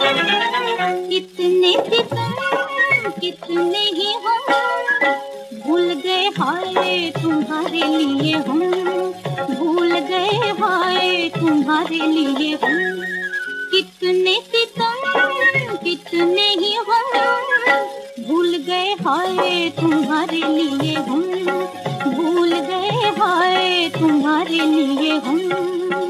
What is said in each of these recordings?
कितने सितम कितने ही हम भूल गए हाय तुम्हारे लिए हम, भूल गए हाय तुम्हारे लिए हम। कितने सितम कितने ही हम भूल गए हाय तुम्हारे लिए हम, भूल गए हाय तुम्हारे लिए हम।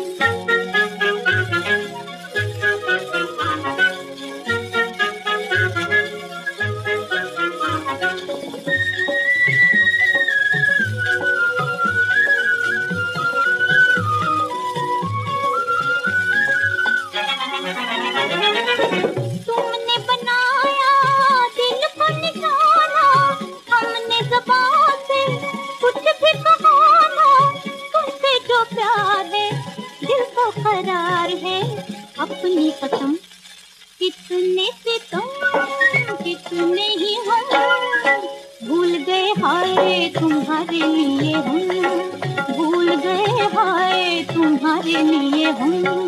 तुमने बनाया दिल को निशाना, हमने ज़बान से कुछ भी कहा ना। तुमसे जो प्यार है दिल को करार है अपनी कसम। कितने सितम कितने ही हम भूल गए हाय तुम्हारे लिए हम, भूल गए हाय तुम्हारे लिए हम।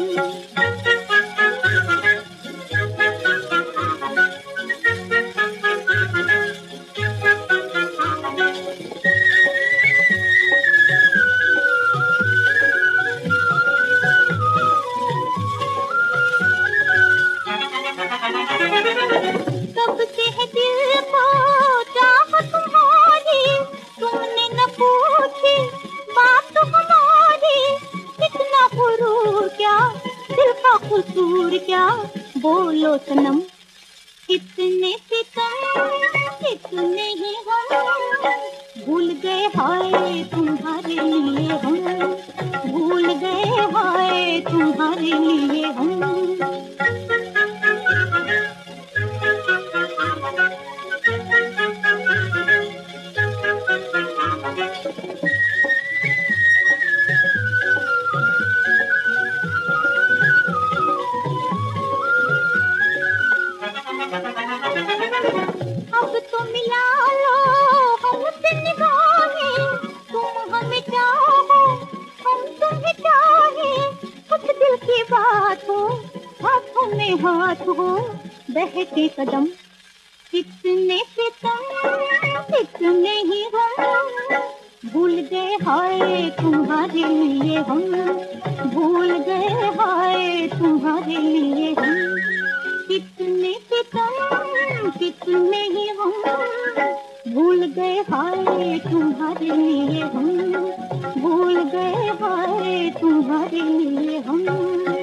कब से है दिल को चाह तुम्हारी, तुमने न पूछी बात हमारी। इतना गुरूर क्या, दिल का कसूर क्या, बोलो सनम। कितने सितम कितने ही हम भूल गए हाय तुम्हारे लिए हम, भूल गए हाय तुम्हारे लिए हम। अब तो मिला लो हमसे निगाहें, तुम हमें चाहो हम तुम्हें चाहें। कुछ दिल की बात हो हाथों में हाथ हो बहके कदम। कितने सितम कितने ही हम भूल गए हाय तुम्हारे लिए हम, भूल गए हाय तुम्हारे लिए हम। कितने सितम कितने ही हम भूल गए हाय तुम्हारे लिए हम, भूल गए हाय तुम्हारे लिए हम।